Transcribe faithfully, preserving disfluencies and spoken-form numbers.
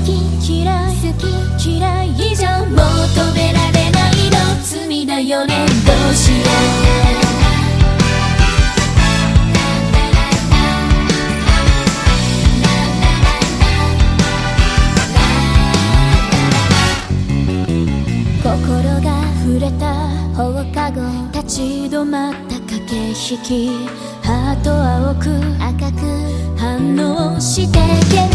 き嫌い好き嫌い以上求められないの罪だよねどうしよう心が触れた放課後立ち止まった駆け引きハート青く赤く反応してけ